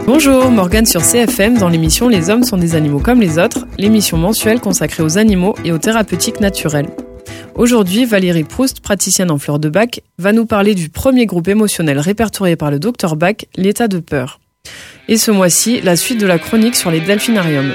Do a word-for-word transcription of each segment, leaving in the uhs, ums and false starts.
Bonjour, Morgane sur C F M dans l'émission Les hommes sont des animaux comme les autres, l'émission mensuelle consacrée aux animaux et aux thérapeutiques naturelles. Aujourd'hui, Valérie Proust, praticienne en fleurs de bac, va nous parler du premier groupe émotionnel répertorié par le docteur Bach, l'état de peur. Et ce mois-ci, la suite de la chronique sur les delphinariums.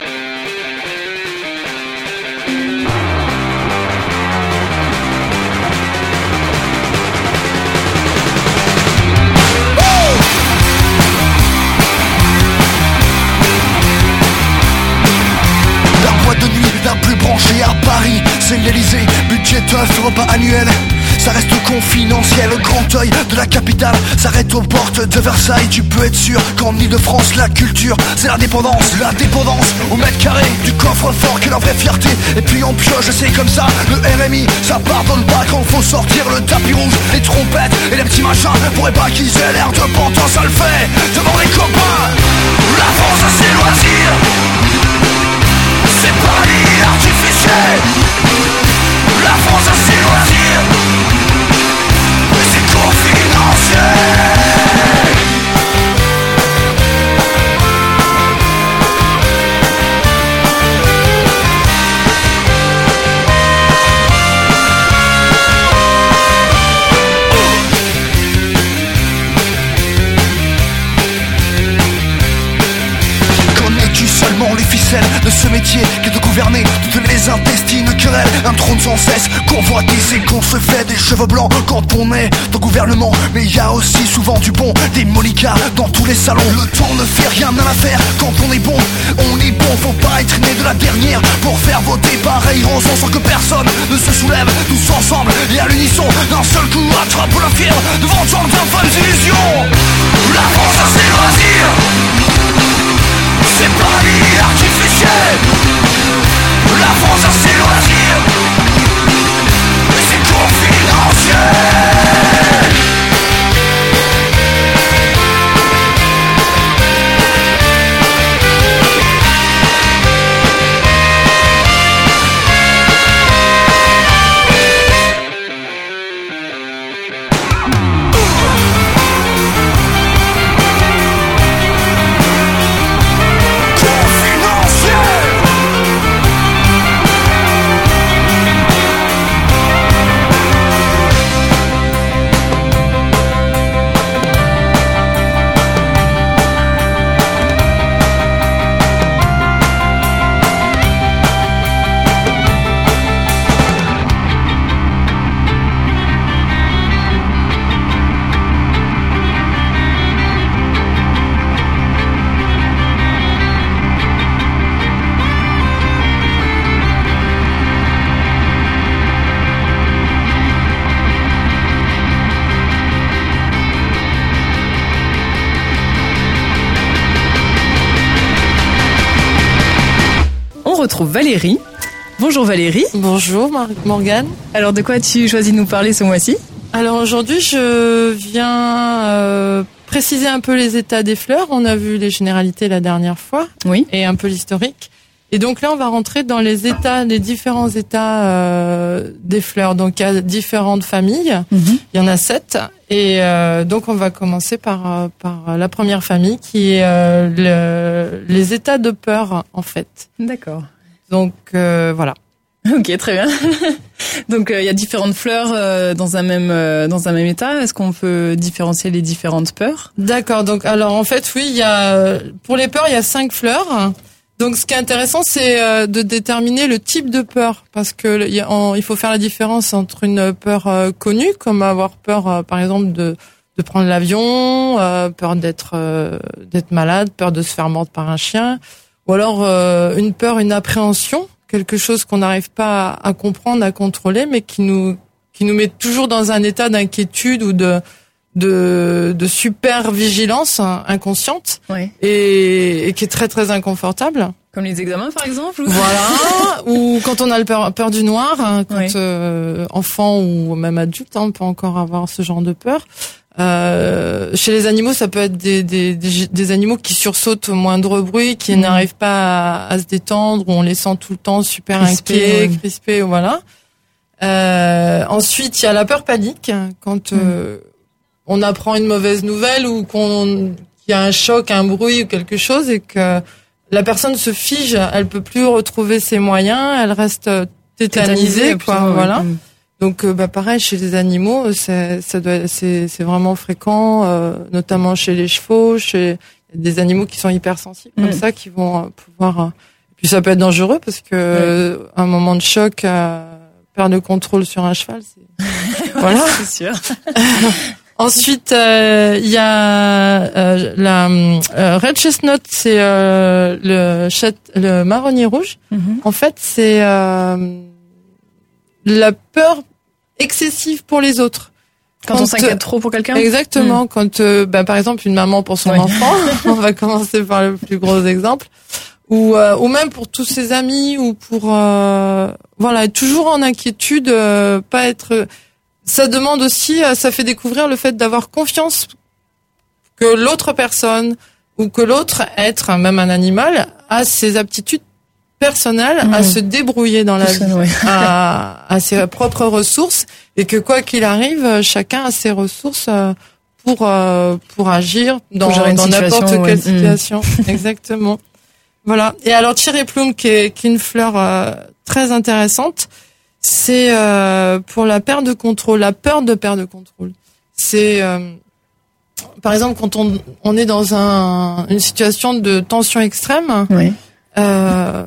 C'est l'Elysée, budget teuf, repas annuel. Ça reste confidentiel, le grand œil de la capitale s'arrête aux portes de Versailles. Tu peux être sûr qu'en Ile-de-France, la culture, c'est l'indépendance. La dépendance au mètre carré du coffre-fort, quelle en vraie fierté. Et puis on pioche, c'est comme ça, le R M I, ça pardonne pas quand faut sortir le tapis rouge. Les trompettes et les petits machins, pourraient pas qu'ils aient l'air de pantin, ça le fait devant les copains. La France, c'est loisir, c'est paradis artificiel. La France a ses loisirs, mais c'est confidentiel. Connais-tu seulement les ficelles de ce métier qui est de gouverner toutes les intestines querelles, un trône sans cesse convoité, c'est qu'on se fait des cheveux blancs quand on est au gouvernement. Mais y a aussi souvent du bon, des molicas dans tous les salons. Le temps ne fait rien à l'affaire quand on est bon. On est bon, faut pas être né de la dernière pour faire voter pareil rançon sans que personne ne se soulève. Tous ensemble et à l'unisson, d'un seul coup attrape la fièvre devant tant d'infâmes illusions. La France a ses loisirs, c'est pas l'île artificielle. La France a ses loisirs, mais c'est confidentiel. On retrouve Valérie. Bonjour Valérie. Bonjour Mar- Morgane. Alors de quoi as-tu choisi de nous parler ce mois-ci ? Alors aujourd'hui je viens euh, préciser un peu les états des fleurs. On a vu les généralités la dernière fois. Oui. Et un peu l'historique. Et donc là on va rentrer dans les états, les différents états euh, des fleurs. Donc il y a différentes familles. Mm-hmm. Il y en a sept. Et euh, donc on va commencer par par la première famille qui est euh, le, les états de peur en fait. D'accord. Donc euh, voilà. Ok, très bien. Donc il euh, y a différentes fleurs euh, dans un même euh, dans un même état. Est-ce qu'on peut différencier les différentes peurs ? D'accord. Donc alors en fait oui, il y a pour les peurs il y a cinq fleurs. Donc ce qui est intéressant c'est euh, de déterminer le type de peur parce que il, y a, en, il faut faire la différence entre une peur euh, connue comme avoir peur euh, par exemple de de prendre l'avion, euh, peur d'être euh, d'être malade, peur de se faire mordre par un chien, ou alors euh, une peur, une appréhension, quelque chose qu'on n'arrive pas à, à comprendre, à contrôler, mais qui nous qui nous met toujours dans un état d'inquiétude ou de de, de super vigilance inconsciente, oui. et, et qui est très très inconfortable. Comme les examens par exemple. Ou... Voilà. Ou quand on a le peur, peur du noir, hein, quand oui. euh, enfant ou même adulte, hein, on peut encore avoir ce genre de peur. Euh, chez les animaux, ça peut être des, des, des, des animaux qui sursautent au moindre bruit, qui mmh. n'arrivent pas à, à se détendre, où on les sent tout le temps super crispé, inquiets, ouais. crispés, voilà. Euh, ensuite, il y a la peur panique, quand mmh. euh, on apprend une mauvaise nouvelle ou qu'on qu'il y a un choc, un bruit ou quelque chose et que la personne se fige, elle peut plus retrouver ses moyens, elle reste tétanisée, quoi, plus, voilà. Ouais. Donc, bah, pareil, chez les animaux, c'est, ça doit, c'est, c'est vraiment fréquent, euh, notamment chez les chevaux, chez des animaux qui sont hypersensibles, mmh. comme ça, qui vont pouvoir, euh, puis ça peut être dangereux parce que, ouais. un moment de choc, euh, perdre le contrôle sur un cheval, c'est, voilà. C'est sûr. Ensuite, il euh, y a euh, la euh, Red Chestnut, c'est euh, le chat, le marronnier rouge. Mm-hmm. En fait, c'est euh, la peur excessive pour les autres. Quand, quand on s'inquiète trop pour quelqu'un. Exactement. Mm. Quand, euh, bah, par exemple, une maman pour son oui. enfant, on va commencer par le plus gros exemple, ou euh, ou même pour tous ses amis, ou pour euh, voilà, être toujours en inquiétude, euh, pas être. Ça demande aussi, ça fait découvrir le fait d'avoir confiance que l'autre personne ou que l'autre être, même un animal, a ses aptitudes personnelles mmh. à se débrouiller dans la vie, ouais. à, à ses propres ressources, et que quoi qu'il arrive, chacun a ses ressources pour pour agir dans, dans n'importe quelle ouais. situation. Mmh. Exactement. Voilà. Et alors Cherry Plum, qui est, qui est une fleur euh, très intéressante. C'est euh, pour la perte de contrôle, la peur de perdre de contrôle. C'est euh, par exemple quand on on est dans un une situation de tension extrême, oui. euh,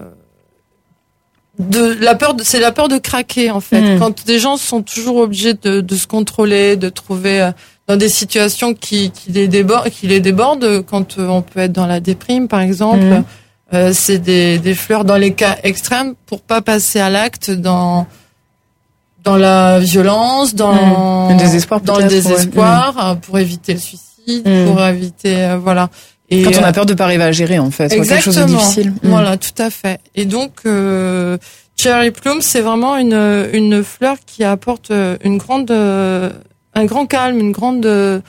de la peur de, c'est la peur de craquer en fait. Mmh. Quand des gens sont toujours obligés de de se contrôler, de trouver euh, dans des situations qui qui les débordent, qui les débordent, quand euh, on peut être dans la déprime par exemple. Mmh. Euh, c'est des des fleurs dans les cas extrêmes pour pas passer à l'acte dans dans la violence, dans mmh. le désespoir, dans le désespoir, ouais. mmh. pour éviter le suicide, mmh. pour éviter, euh, voilà. Et quand on a peur de pas arriver à gérer, en fait, quelque chose de difficile. Mmh. Voilà, tout à fait. Et donc, euh, Cherry Plum, c'est vraiment une une fleur qui apporte une grande, euh, un grand calme, une grande, euh,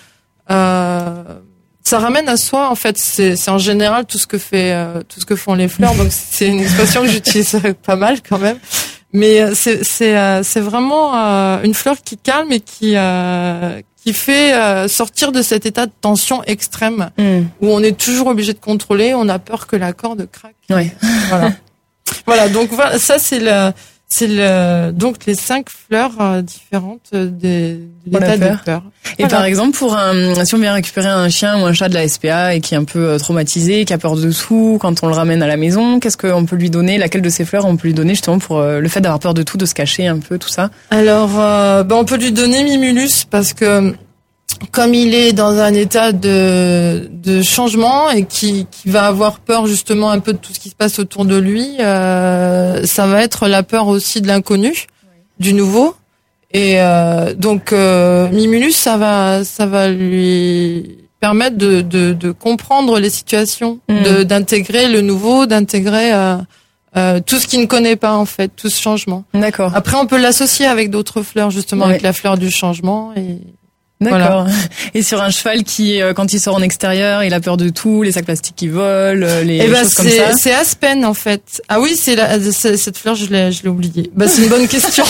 ça ramène à soi. En fait, c'est c'est en général tout ce que fait, euh, tout ce que font les fleurs. Donc, c'est une expression que j'utilise pas mal quand même. Mais c'est c'est c'est vraiment euh, une fleur qui calme et qui euh, qui fait euh, sortir de cet état de tension extrême mmh. où on est toujours obligé de contrôler, on a peur que la corde craque. Oui. Voilà. Voilà, donc voilà, ça c'est le c'est le donc les cinq fleurs euh, différentes des de l'état de peur. Et voilà. Par exemple, pour un si on vient récupérer un chien ou un chat de la S P A et qui est un peu traumatisé, qui a peur de tout, quand on le ramène à la maison, qu'est-ce qu'on peut lui donner? Laquelle de ces fleurs on peut lui donner justement pour euh, le fait d'avoir peur de tout, de se cacher un peu, tout ça? Alors, euh, ben on peut lui donner Mimulus parce que comme il est dans un état de de changement et qui qui va avoir peur justement un peu de tout ce qui se passe autour de lui, euh, ça va être la peur aussi de l'inconnu, oui. du nouveau. Et euh, donc euh, Mimulus, ça va ça va lui permettre de de de comprendre les situations, mmh. de d'intégrer le nouveau, d'intégrer euh, euh, tout ce qu'il ne connaît pas en fait, tout ce changement. D'accord. Après on peut l'associer avec d'autres fleurs justement, oui. avec la fleur du changement et D'accord. Voilà. Et sur un cheval qui, quand il sort en extérieur, il a peur de tout, les sacs plastiques qui volent, les eh ben choses comme ça. C'est Aspen en fait. Ah oui, c'est la, c'est, cette fleur, je l'ai, je l'ai oubliée. Bah c'est une bonne question.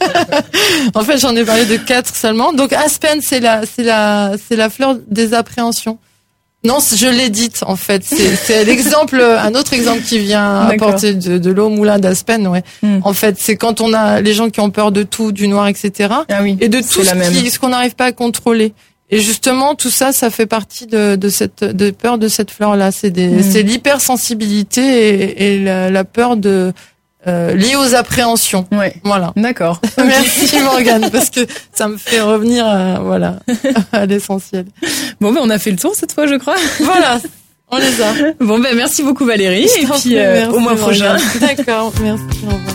En fait, j'en ai parlé de quatre seulement. Donc Aspen, c'est la, c'est la, c'est la fleur des appréhensions. Non, je l'ai dite en fait. C'est, c'est l'exemple, un autre exemple qui vient D'accord. apporter de, de l'eau au moulin d'Aspen. Ouais. Mm. En fait, c'est quand on a les gens qui ont peur de tout, du noir, et cetera. Ah oui, et de tout ce, qui, ce qu'on n'arrive pas à contrôler. Et justement, tout ça, ça fait partie de, de cette de peur de cette fleur-là. C'est des, mm. c'est l'hypersensibilité et, et la, la peur de euh, liée aux appréhensions. Ouais. Voilà. D'accord. Merci Morgane, parce que ça me fait revenir à, voilà, à l'essentiel. Bon, ben, on a fait le tour cette fois, je crois. Voilà. On les a. Bon, ben, merci beaucoup Valérie. Et puis, euh, au mois prochain. D'accord. Merci. Au revoir.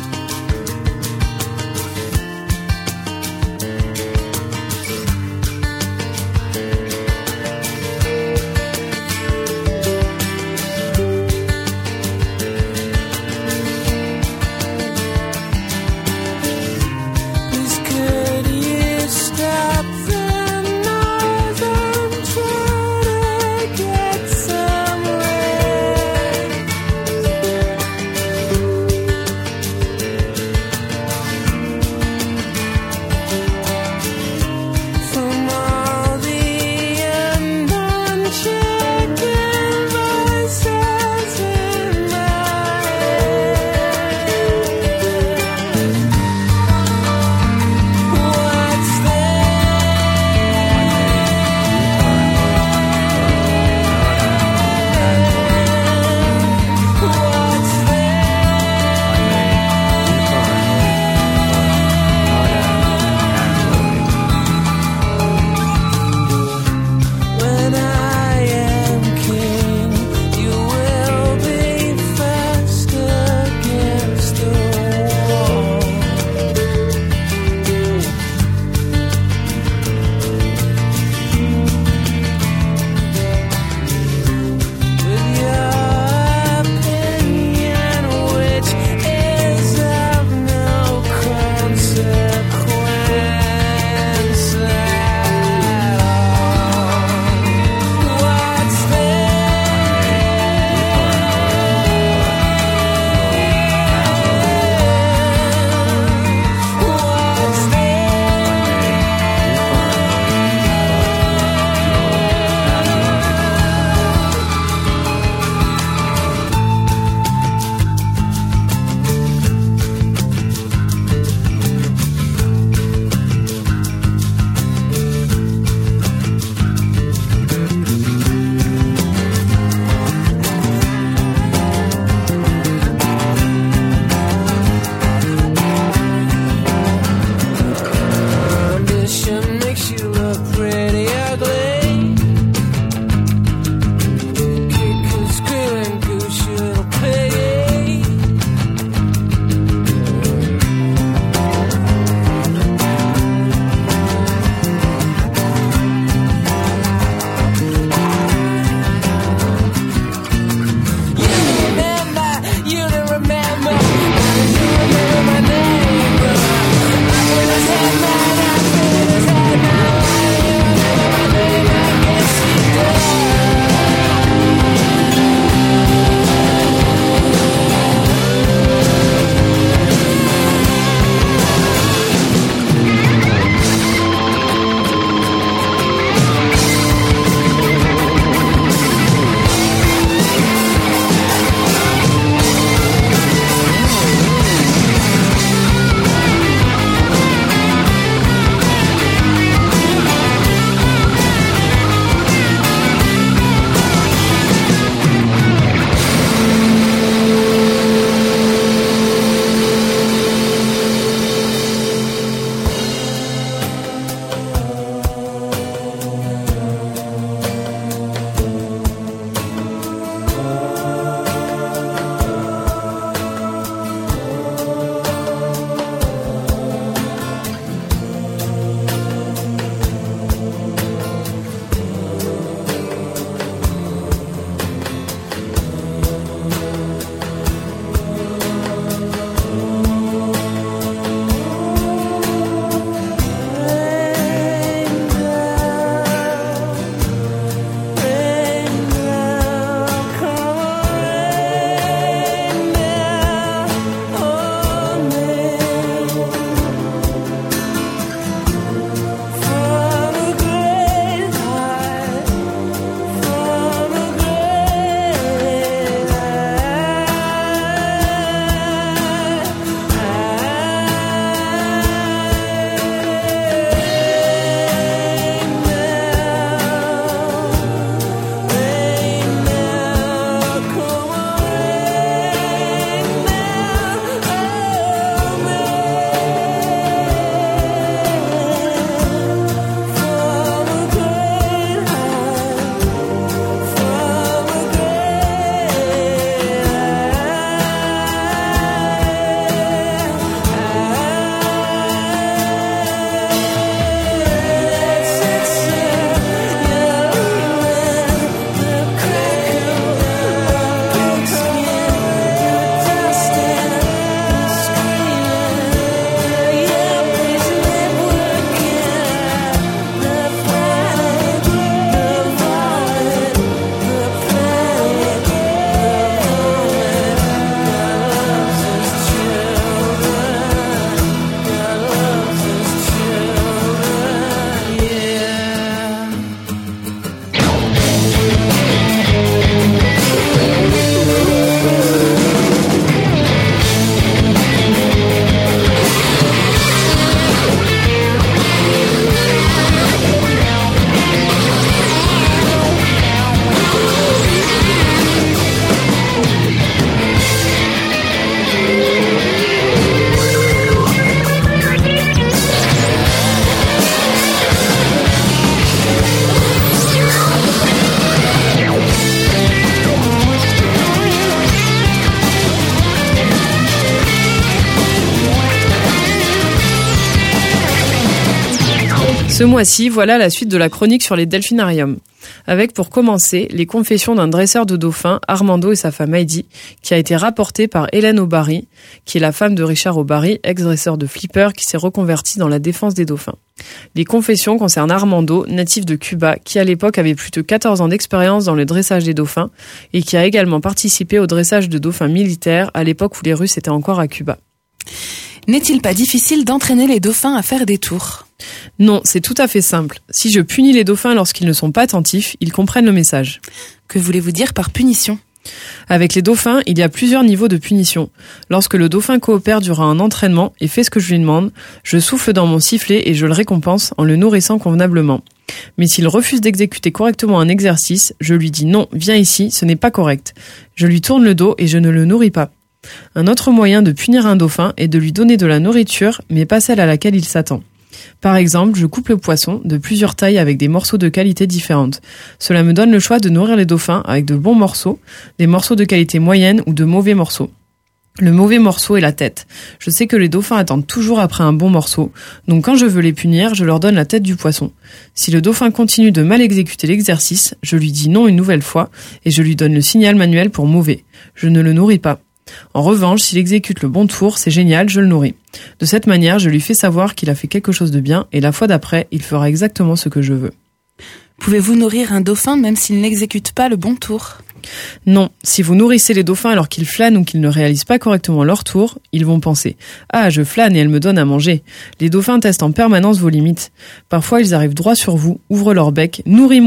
Ce mois-ci, voilà la suite de la chronique sur les delphinariums. Avec pour commencer les confessions d'un dresseur de dauphins, Armando et sa femme Heidi, qui a été rapportée par Hélène Aubary, qui est la femme de Richard Aubary, ex-dresseur de flipper qui s'est reconverti dans la défense des dauphins. Les confessions concernent Armando, natif de Cuba, qui à l'époque avait plus de quatorze ans d'expérience dans le dressage des dauphins et qui a également participé au dressage de dauphins militaires à l'époque où les Russes étaient encore à Cuba. N'est-il pas difficile d'entraîner les dauphins à faire des tours ? Non, c'est tout à fait simple. Si je punis les dauphins lorsqu'ils ne sont pas attentifs, ils comprennent le message. Que voulez-vous dire par punition ? Avec les dauphins, il y a plusieurs niveaux de punition. Lorsque le dauphin coopère durant un entraînement et fait ce que je lui demande, je souffle dans mon sifflet et je le récompense en le nourrissant convenablement. Mais s'il refuse d'exécuter correctement un exercice, je lui dis non, viens ici, ce n'est pas correct. Je lui tourne le dos et je ne le nourris pas. Un autre moyen de punir un dauphin est de lui donner de la nourriture, mais pas celle à laquelle il s'attend. Par exemple, je coupe le poisson de plusieurs tailles avec des morceaux de qualité différentes. Cela me donne le choix de nourrir les dauphins avec de bons morceaux, des morceaux de qualité moyenne ou de mauvais morceaux. Le mauvais morceau est la tête. Je sais que les dauphins attendent toujours après un bon morceau, donc quand je veux les punir, je leur donne la tête du poisson. Si le dauphin continue de mal exécuter l'exercice, je lui dis non une nouvelle fois et je lui donne le signal manuel pour mauvais. Je ne le nourris pas. En revanche, s'il exécute le bon tour, c'est génial, je le nourris. De cette manière, je lui fais savoir qu'il a fait quelque chose de bien et la fois d'après, il fera exactement ce que je veux. Pouvez-vous nourrir un dauphin même s'il n'exécute pas le bon tour ? Non, si vous nourrissez les dauphins alors qu'ils flânent ou qu'ils ne réalisent pas correctement leur tour, ils vont penser « Ah, je flâne et elle me donne à manger ». Les dauphins testent en permanence vos limites. Parfois, ils arrivent droit sur vous, ouvrent leur bec « Nourris-moi ».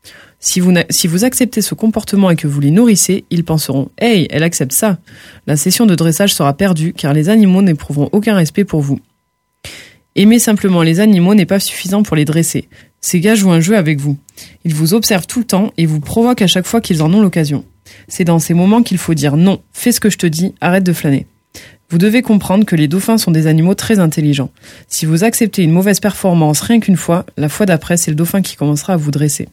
Si vous, si vous acceptez ce comportement et que vous les nourrissez, ils penseront « Hey, elle accepte ça !» La session de dressage sera perdue car les animaux n'éprouveront aucun respect pour vous. Aimer simplement les animaux n'est pas suffisant pour les dresser. Ces gars jouent un jeu avec vous. Ils vous observent tout le temps et vous provoquent à chaque fois qu'ils en ont l'occasion. C'est dans ces moments qu'il faut dire « Non, fais ce que je te dis, arrête de flâner ». Vous devez comprendre que les dauphins sont des animaux très intelligents. Si vous acceptez une mauvaise performance rien qu'une fois, la fois d'après, c'est le dauphin qui commencera à vous dresser.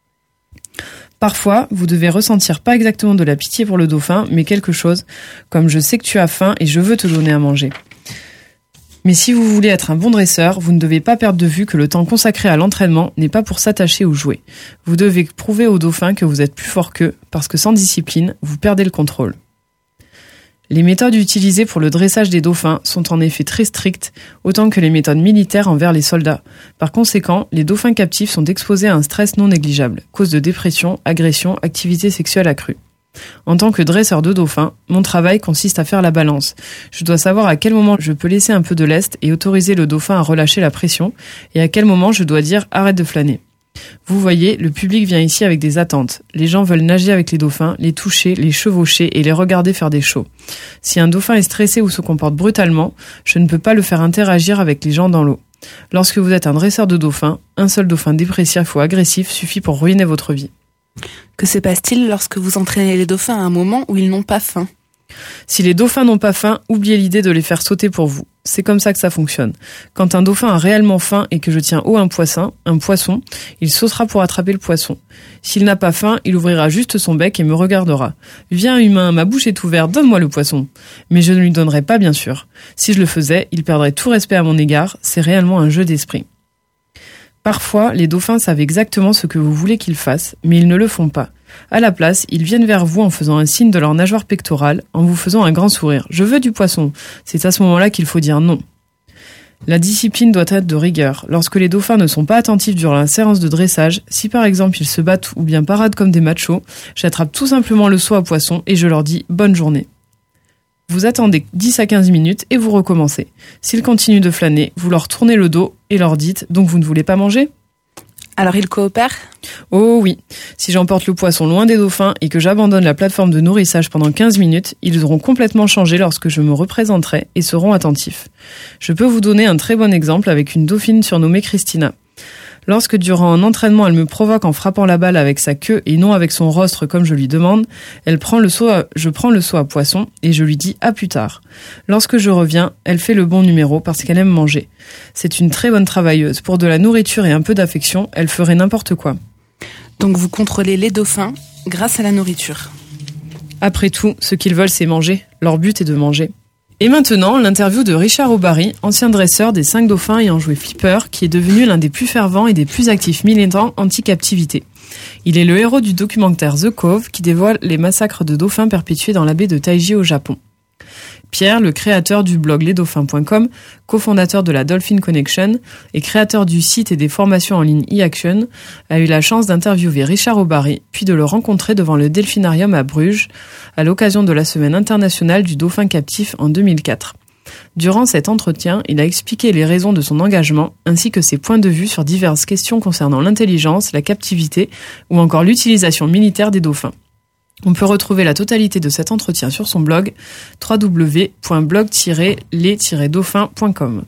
Parfois, vous devez ressentir pas exactement de la pitié pour le dauphin, mais quelque chose, comme je sais que tu as faim et je veux te donner à manger. Mais si vous voulez être un bon dresseur, vous ne devez pas perdre de vue que le temps consacré à l'entraînement n'est pas pour s'attacher ou jouer. Vous devez prouver au dauphin que vous êtes plus fort qu'eux, parce que sans discipline, vous perdez le contrôle. Les méthodes utilisées pour le dressage des dauphins sont en effet très strictes, autant que les méthodes militaires envers les soldats. Par conséquent, les dauphins captifs sont exposés à un stress non négligeable, cause de dépression, agression, activité sexuelle accrue. En tant que dresseur de dauphins, mon travail consiste à faire la balance. Je dois savoir à quel moment je peux laisser un peu de lest et autoriser le dauphin à relâcher la pression, et à quel moment je dois dire « arrête de flâner ». Vous voyez, le public vient ici avec des attentes. Les gens veulent nager avec les dauphins, les toucher, les chevaucher et les regarder faire des shows. Si un dauphin est stressé ou se comporte brutalement, je ne peux pas le faire interagir avec les gens dans l'eau. Lorsque vous êtes un dresseur de dauphins, un seul dauphin dépressif ou agressif suffit pour ruiner votre vie. Que se passe-t-il lorsque vous entraînez les dauphins à un moment où ils n'ont pas faim ? Si les dauphins n'ont pas faim, oubliez l'idée de les faire sauter pour vous. C'est comme ça que ça fonctionne. Quand un dauphin a réellement faim et que je tiens haut un poisson, un poisson, il sautera pour attraper le poisson. S'il n'a pas faim, il ouvrira juste son bec et me regardera. « Viens humain, ma bouche est ouverte, donne-moi le poisson !» Mais je ne lui donnerai pas, bien sûr. Si je le faisais, il perdrait tout respect à mon égard. C'est réellement un jeu d'esprit. Parfois, les dauphins savent exactement ce que vous voulez qu'ils fassent, mais ils ne le font pas. À la place, ils viennent vers vous en faisant un signe de leur nageoire pectorale, en vous faisant un grand sourire. « Je veux du poisson !» C'est à ce moment-là qu'il faut dire non. La discipline doit être de rigueur. Lorsque les dauphins ne sont pas attentifs durant la séance de dressage, si par exemple ils se battent ou bien paradent comme des machos, j'attrape tout simplement le seau à poisson et je leur dis « bonne journée ». Vous attendez dix à quinze minutes et vous recommencez. S'ils continuent de flâner, vous leur tournez le dos et leur dites « donc vous ne voulez pas manger ?» Alors ils coopèrent ? Oh oui. Si j'emporte le poisson loin des dauphins et que j'abandonne la plateforme de nourrissage pendant quinze minutes, ils auront complètement changé lorsque je me représenterai et seront attentifs. Je peux vous donner un très bon exemple avec une dauphine surnommée Christina. Lorsque durant un entraînement elle me provoque en frappant la balle avec sa queue et non avec son rostre comme je lui demande, elle prend le seau à, je prends le seau à poisson et je lui dis à plus tard. Lorsque je reviens, elle fait le bon numéro parce qu'elle aime manger. C'est une très bonne travailleuse. Pour de la nourriture et un peu d'affection, elle ferait n'importe quoi. Donc vous contrôlez les dauphins grâce à la nourriture. Après tout, ce qu'ils veulent c'est manger. Leur but est de manger. Et maintenant, l'interview de Richard Aubary, ancien dresseur des cinq dauphins ayant joué Flipper, qui est devenu l'un des plus fervents et des plus actifs militants anti-captivité. Il est le héros du documentaire The Cove qui dévoile les massacres de dauphins perpétués dans la baie de Taiji au Japon. Pierre, le créateur du blog les dauphins point com, cofondateur de la Dolphin Connection et créateur du site et des formations en ligne e-Action, a eu la chance d'interviewer Richard Aubary, puis de le rencontrer devant le Delphinarium à Bruges, à l'occasion de la Semaine internationale du dauphin captif en deux mille quatre. Durant cet entretien, il a expliqué les raisons de son engagement, ainsi que ses points de vue sur diverses questions concernant l'intelligence, la captivité ou encore l'utilisation militaire des dauphins. On peut retrouver la totalité de cet entretien sur son blog w w w point blog tiret les tiret dauphins point com.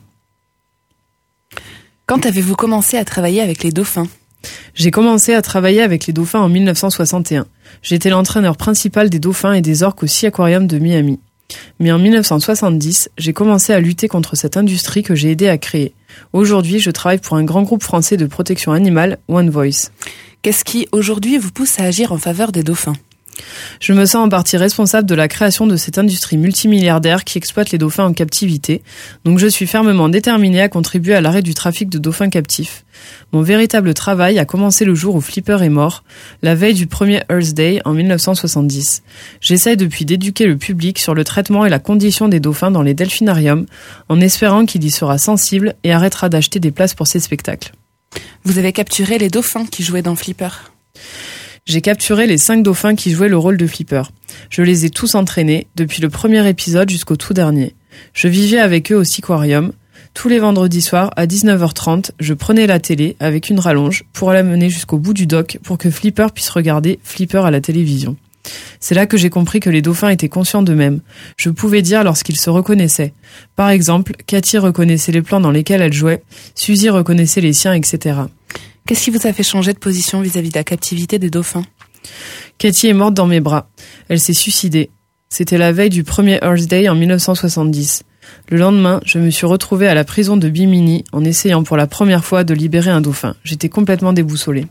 Quand avez-vous commencé à travailler avec les dauphins ? J'ai commencé à travailler avec les dauphins en mille neuf cent soixante et un. J'étais l'entraîneur principal des dauphins et des orques au Sea Aquarium de Miami. Mais en mille neuf cent soixante-dix, j'ai commencé à lutter contre cette industrie que j'ai aidé à créer. Aujourd'hui, je travaille pour un grand groupe français de protection animale, One Voice. Qu'est-ce qui, aujourd'hui, vous pousse à agir en faveur des dauphins ? Je me sens en partie responsable de la création de cette industrie multimilliardaire qui exploite les dauphins en captivité, donc je suis fermement déterminée à contribuer à l'arrêt du trafic de dauphins captifs. Mon véritable travail a commencé le jour où Flipper est mort, la veille du premier Earth Day en mille neuf cent soixante-dix. J'essaye depuis d'éduquer le public sur le traitement et la condition des dauphins dans les delphinariums, en espérant qu'il y sera sensible et arrêtera d'acheter des places pour ces spectacles. Vous avez capturé les dauphins qui jouaient dans Flipper ? J'ai capturé les cinq dauphins qui jouaient le rôle de Flipper. Je les ai tous entraînés, depuis le premier épisode jusqu'au tout dernier. Je vivais avec eux au Sea Aquarium. Tous les vendredis soirs, à dix-neuf heures trente, je prenais la télé avec une rallonge pour la mener jusqu'au bout du dock pour que Flipper puisse regarder Flipper à la télévision. C'est là que j'ai compris que les dauphins étaient conscients d'eux-mêmes. Je pouvais dire lorsqu'ils se reconnaissaient. Par exemple, Cathy reconnaissait les plans dans lesquels elle jouait, Suzy reconnaissait les siens, et cetera. Qu'est-ce qui vous a fait changer de position vis-à-vis de la captivité des dauphins ? Cathy est morte dans mes bras. Elle s'est suicidée. C'était la veille du premier Earth Day en mille neuf cent soixante-dix. Le lendemain, je me suis retrouvée à la prison de Bimini en essayant pour la première fois de libérer un dauphin. J'étais complètement déboussolée.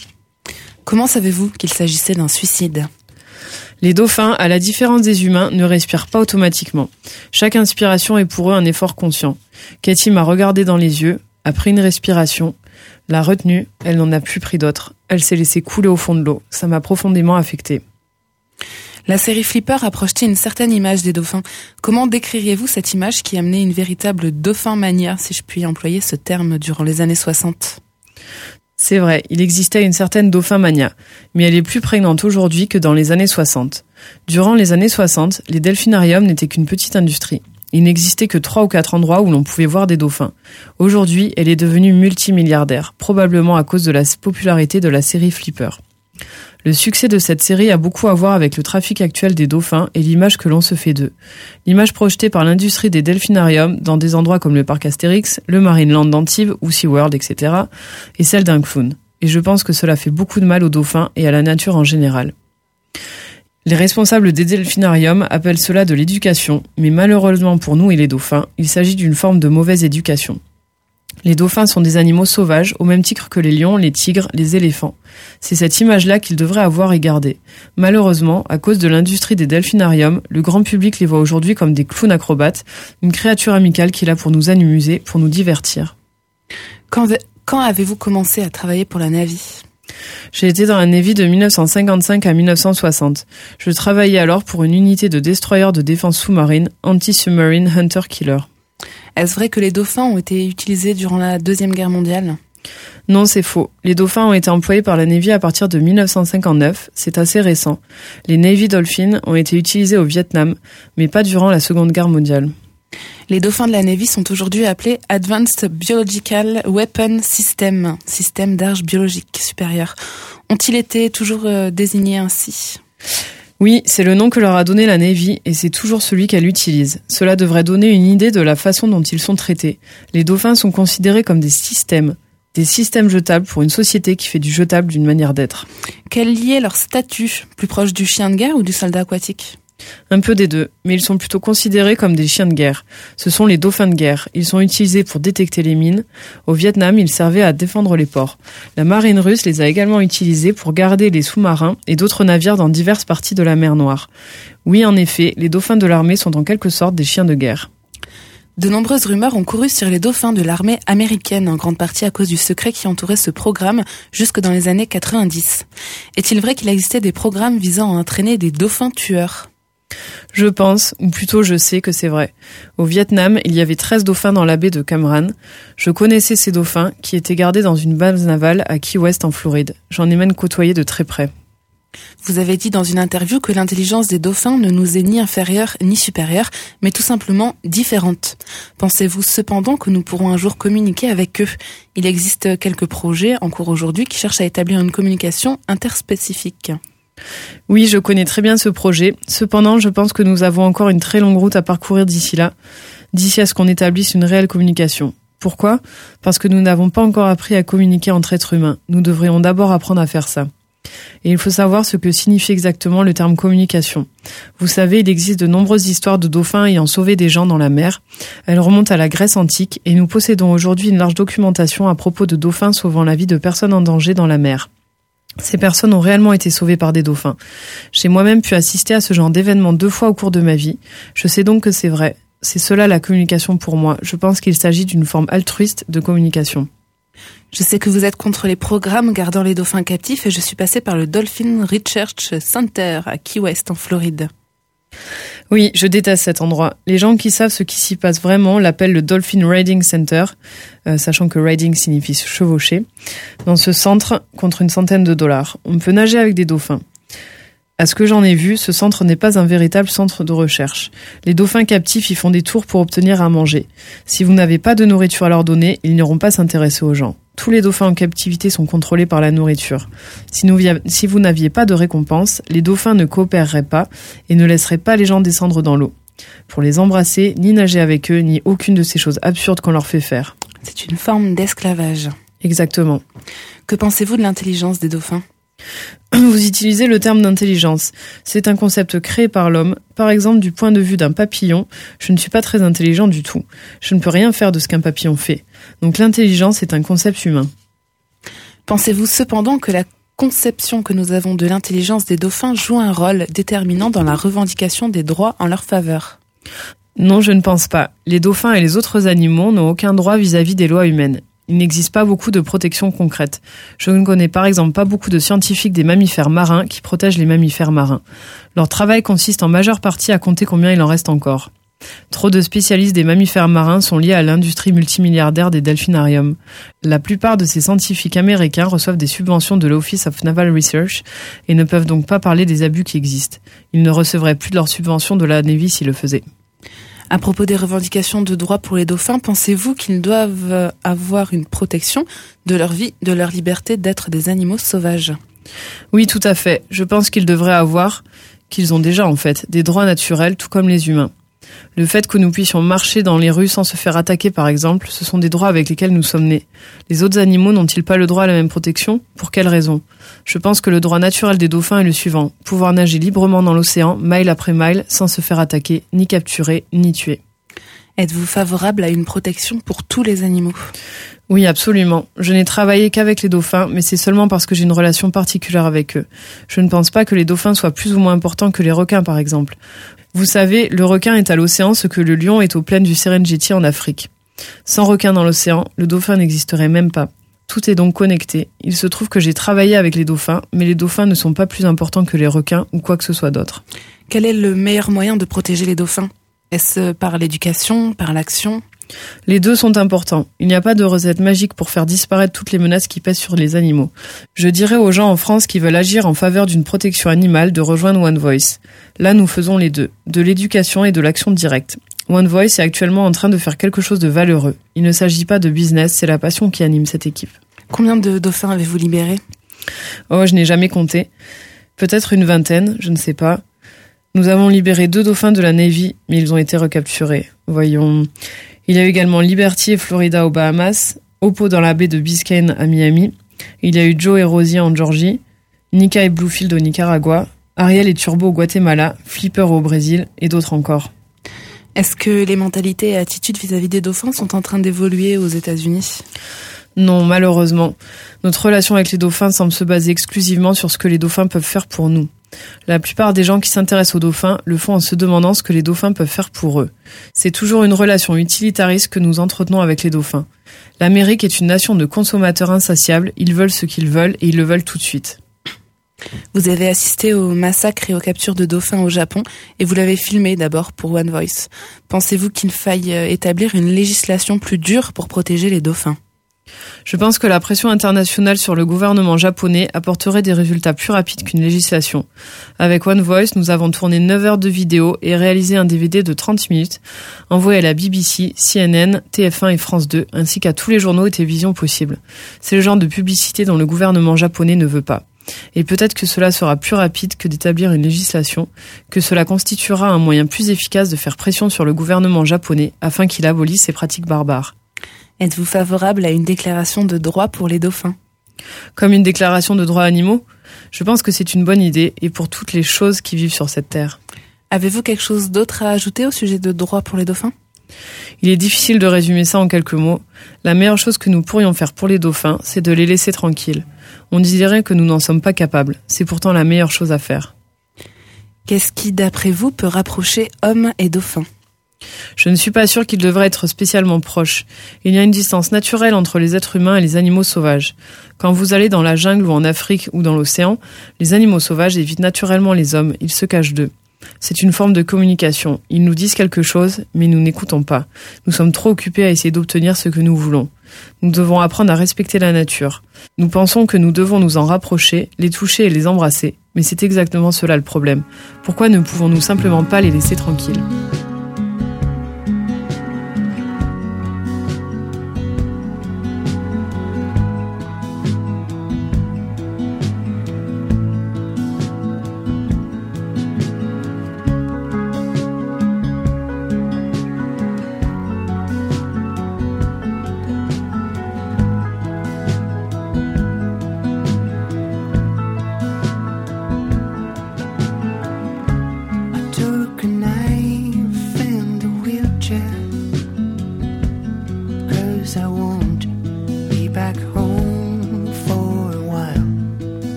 Comment savez-vous qu'il s'agissait d'un suicide ? Les dauphins, à la différence des humains, ne respirent pas automatiquement. Chaque inspiration est pour eux un effort conscient. Cathy m'a regardée dans les yeux, a pris une respiration, l'a retenue, elle n'en a plus pris d'autre. Elle s'est laissée couler au fond de l'eau. Ça m'a profondément affectée. La série Flipper a projeté une certaine image des dauphins. Comment décririez-vous cette image qui a amené une véritable dauphin mania, si je puis employer ce terme, durant les années soixante ? C'est vrai, il existait une certaine dauphin mania, mais elle est plus prégnante aujourd'hui que dans les années soixante. Durant les années soixante, les delphinariums n'étaient qu'une petite industrie. Il n'existait que trois ou quatre endroits où l'on pouvait voir des dauphins. Aujourd'hui, elle est devenue multimilliardaire, probablement à cause de la popularité de la série Flipper. Le succès de cette série a beaucoup à voir avec le trafic actuel des dauphins et l'image que l'on se fait d'eux. L'image projetée par l'industrie des delphinariums dans des endroits comme le parc Astérix, le Marineland d'Antibes ou SeaWorld, et cetera, est celle d'un clown. Et je pense que cela fait beaucoup de mal aux dauphins et à la nature en général. Les responsables des delphinariums appellent cela de l'éducation, mais malheureusement pour nous et les dauphins, il s'agit d'une forme de mauvaise éducation. Les dauphins sont des animaux sauvages, au même titre que les lions, les tigres, les éléphants. C'est cette image-là qu'ils devraient avoir et garder. Malheureusement, à cause de l'industrie des delphinariums, le grand public les voit aujourd'hui comme des clowns acrobates, une créature amicale qui est là pour nous amuser, pour nous divertir. Quand, quand avez-vous commencé à travailler pour la Navy ? J'ai été dans la Navy de mille neuf cent cinquante-cinq à mille neuf cent soixante. Je travaillais alors pour une unité de destroyers de défense sous-marine, Anti-Submarine Hunter Killer. Est-ce vrai que les dauphins ont été utilisés durant la Deuxième Guerre mondiale ? Non, c'est faux. Les dauphins ont été employés par la Navy à partir de mille neuf cent cinquante-neuf, c'est assez récent. Les Navy Dolphins ont été utilisés au Vietnam, mais pas durant la Seconde Guerre mondiale. Les dauphins de la Navy sont aujourd'hui appelés Advanced Biological Weapon System, système d'armes biologiques supérieures. Ont-ils été toujours euh, désignés ainsi ? Oui, c'est le nom que leur a donné la Navy et c'est toujours celui qu'elle utilise. Cela devrait donner une idée de la façon dont ils sont traités. Les dauphins sont considérés comme des systèmes, des systèmes jetables pour une société qui fait du jetable d'une manière d'être. Quel est leur statut ? Plus proche du chien de guerre ou du soldat aquatique ? Un peu des deux, mais ils sont plutôt considérés comme des chiens de guerre. Ce sont les dauphins de guerre. Ils sont utilisés pour détecter les mines. Au Vietnam, ils servaient à défendre les ports. La marine russe les a également utilisés pour garder les sous-marins et d'autres navires dans diverses parties de la mer Noire. Oui, en effet, les dauphins de l'armée sont en quelque sorte des chiens de guerre. De nombreuses rumeurs ont couru sur les dauphins de l'armée américaine, en grande partie à cause du secret qui entourait ce programme jusque dans les années quatre-vingt-dix. Est-il vrai qu'il existait des programmes visant à entraîner des dauphins tueurs ? Je pense, ou plutôt je sais que c'est vrai. Au Vietnam, il y avait treize dauphins dans la baie de Cam Ranh. Je connaissais ces dauphins qui étaient gardés dans une base navale à Key West en Floride. J'en ai même côtoyé de très près. Vous avez dit dans une interview que l'intelligence des dauphins ne nous est ni inférieure ni supérieure, mais tout simplement différente. Pensez-vous cependant que nous pourrons un jour communiquer avec eux ? Il existe quelques projets en cours aujourd'hui qui cherchent à établir une communication interspécifique. Oui, je connais très bien ce projet. Cependant, je pense que nous avons encore une très longue route à parcourir d'ici là, d'ici à ce qu'on établisse une réelle communication. Pourquoi ? Parce que nous n'avons pas encore appris à communiquer entre êtres humains. Nous devrions d'abord apprendre à faire ça. Et il faut savoir ce que signifie exactement le terme communication. Vous savez, il existe de nombreuses histoires de dauphins ayant sauvé des gens dans la mer. Elles remontent à la Grèce antique et nous possédons aujourd'hui une large documentation à propos de dauphins sauvant la vie de personnes en danger dans la mer. Ces personnes ont réellement été sauvées par des dauphins. J'ai moi-même pu assister à ce genre d'événement deux fois au cours de ma vie. Je sais donc que c'est vrai. C'est cela la communication pour moi. Je pense qu'il s'agit d'une forme altruiste de communication. Je sais que vous êtes contre les programmes gardant les dauphins captifs et je suis passée par le Dolphin Research Center à Key West en Floride. Oui, je déteste cet endroit. Les gens qui savent ce qui s'y passe vraiment l'appellent le Dolphin Riding Center, euh, sachant que riding signifie se chevaucher. Dans ce centre, contre une centaine de dollars, on peut nager avec des dauphins. À ce que j'en ai vu, ce centre n'est pas un véritable centre de recherche. Les dauphins captifs y font des tours pour obtenir à manger. Si vous n'avez pas de nourriture à leur donner, ils n'iront pas s'intéresser aux gens. Tous les dauphins en captivité sont contrôlés par la nourriture. Si, nous, si vous n'aviez pas de récompense, les dauphins ne coopéreraient pas et ne laisseraient pas les gens descendre dans l'eau. Pour les embrasser, ni nager avec eux, ni aucune de ces choses absurdes qu'on leur fait faire. C'est une forme d'esclavage. Exactement. Que pensez-vous de l'intelligence des dauphins ? Vous utilisez le terme d'intelligence. C'est un concept créé par l'homme. Par exemple, du point de vue d'un papillon, je ne suis pas très intelligent du tout. Je ne peux rien faire de ce qu'un papillon fait. Donc l'intelligence est un concept humain. Pensez-vous cependant que la conception que nous avons de l'intelligence des dauphins joue un rôle déterminant dans la revendication des droits en leur faveur ? Non, je ne pense pas. Les dauphins et les autres animaux n'ont aucun droit vis-à-vis des lois humaines. Il n'existe pas beaucoup de protections concrètes. Je ne connais par exemple pas beaucoup de scientifiques des mammifères marins qui protègent les mammifères marins. Leur travail consiste en majeure partie à compter combien il en reste encore. Trop de spécialistes des mammifères marins sont liés à l'industrie multimilliardaire des delphinariums. La plupart de ces scientifiques américains reçoivent des subventions de l'Office of Naval Research et ne peuvent donc pas parler des abus qui existent. Ils ne recevraient plus de leurs subventions de la Navy s'ils le faisaient. À propos des revendications de droits pour les dauphins, pensez-vous qu'ils doivent avoir une protection de leur vie, de leur liberté d'être des animaux sauvages ? Oui, tout à fait. Je pense qu'ils devraient avoir, qu'ils ont déjà en fait, des droits naturels, tout comme les humains. Le fait que nous puissions marcher dans les rues sans se faire attaquer, par exemple, ce sont des droits avec lesquels nous sommes nés. Les autres animaux n'ont-ils pas le droit à la même protection ? Pour quelle raison ? Je pense que le droit naturel des dauphins est le suivant. Pouvoir nager librement dans l'océan, mile après mile, sans se faire attaquer, ni capturer, ni tuer. Êtes-vous favorable à une protection pour tous les animaux ? Oui, absolument. Je n'ai travaillé qu'avec les dauphins, mais c'est seulement parce que j'ai une relation particulière avec eux. Je ne pense pas que les dauphins soient plus ou moins importants que les requins, par exemple. Vous savez, le requin est à l'océan ce que le lion est aux plaines du Serengeti en Afrique. Sans requin dans l'océan, le dauphin n'existerait même pas. Tout est donc connecté. Il se trouve que j'ai travaillé avec les dauphins, mais les dauphins ne sont pas plus importants que les requins ou quoi que ce soit d'autre. Quel est le meilleur moyen de protéger les dauphins ? Est-ce par l'éducation, par l'action ? Les deux sont importants. Il n'y a pas de recette magique pour faire disparaître toutes les menaces qui pèsent sur les animaux. Je dirais aux gens en France qui veulent agir en faveur d'une protection animale de rejoindre One Voice. Là, nous faisons les deux, de l'éducation et de l'action directe. One Voice est actuellement en train de faire quelque chose de valeureux. Il ne s'agit pas de business, c'est la passion qui anime cette équipe. Combien de dauphins avez-vous libérés ? Oh, je n'ai jamais compté. Peut-être une vingtaine, je ne sais pas. Nous avons libéré deux dauphins de la Navy, mais ils ont été recapturés. Voyons... Il y a eu également Liberty et Florida aux Bahamas, Oppo dans la baie de Biscayne à Miami. Il y a eu Joe et Rosie en Georgie, Nika et Bluefield au Nicaragua, Ariel et Turbo au Guatemala, Flipper au Brésil et d'autres encore. Est-ce que les mentalités et attitudes vis-à-vis des dauphins sont en train d'évoluer aux États-Unis ? Non, malheureusement. Notre relation avec les dauphins semble se baser exclusivement sur ce que les dauphins peuvent faire pour nous. La plupart des gens qui s'intéressent aux dauphins le font en se demandant ce que les dauphins peuvent faire pour eux. C'est toujours une relation utilitariste que nous entretenons avec les dauphins. L'Amérique est une nation de consommateurs insatiables, ils veulent ce qu'ils veulent et ils le veulent tout de suite. Vous avez assisté au massacre et aux captures de dauphins au Japon et vous l'avez filmé d'abord pour One Voice. Pensez-vous qu'il faille établir une législation plus dure pour protéger les dauphins ? Je pense que la pression internationale sur le gouvernement japonais apporterait des résultats plus rapides qu'une législation. Avec One Voice, nous avons tourné neuf heures de vidéo et réalisé un D V D de trente minutes, envoyé à la B B C, C N N, T F un et France deux, ainsi qu'à tous les journaux et télévisions possibles. C'est le genre de publicité dont le gouvernement japonais ne veut pas. Et peut-être que cela sera plus rapide que d'établir une législation, que cela constituera un moyen plus efficace de faire pression sur le gouvernement japonais afin qu'il abolisse ces pratiques barbares. Êtes-vous favorable à une déclaration de droits pour les dauphins ? Comme une déclaration de droits animaux ? Je pense que c'est une bonne idée et pour toutes les choses qui vivent sur cette terre. Avez-vous quelque chose d'autre à ajouter au sujet de droits pour les dauphins ? Il est difficile de résumer ça en quelques mots. La meilleure chose que nous pourrions faire pour les dauphins, c'est de les laisser tranquilles. On dirait que nous n'en sommes pas capables. C'est pourtant la meilleure chose à faire. Qu'est-ce qui, d'après vous, peut rapprocher hommes et dauphins ? Je ne suis pas sûre qu'ils devraient être spécialement proches. Il y a une distance naturelle entre les êtres humains et les animaux sauvages. Quand vous allez dans la jungle ou en Afrique ou dans l'océan, les animaux sauvages évitent naturellement les hommes, ils se cachent d'eux. C'est une forme de communication. Ils nous disent quelque chose, mais nous n'écoutons pas. Nous sommes trop occupés à essayer d'obtenir ce que nous voulons. Nous devons apprendre à respecter la nature. Nous pensons que nous devons nous en rapprocher, les toucher et les embrasser. Mais c'est exactement cela le problème. Pourquoi ne pouvons-nous simplement pas les laisser tranquilles ?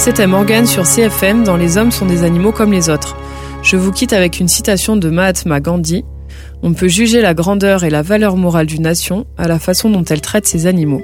C'était Morgane sur C F M dans Les hommes sont des animaux comme les autres. Je vous quitte avec une citation de Mahatma Gandhi. On peut juger la grandeur et la valeur morale d'une nation à la façon dont elle traite ses animaux.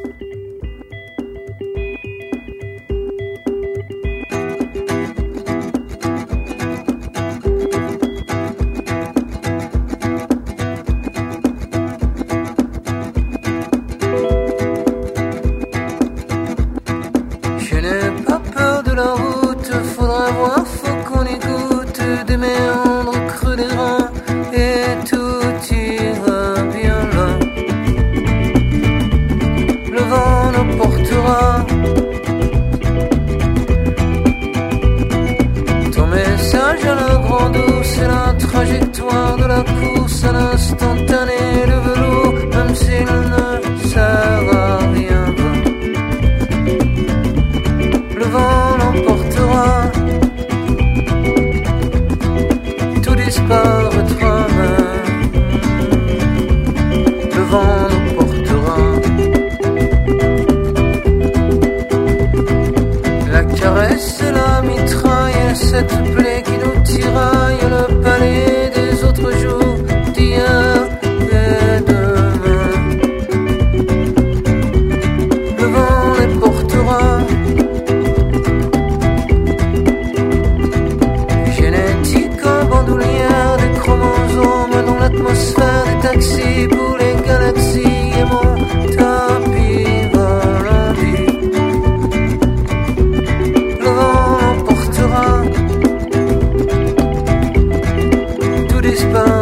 Tout disparaît.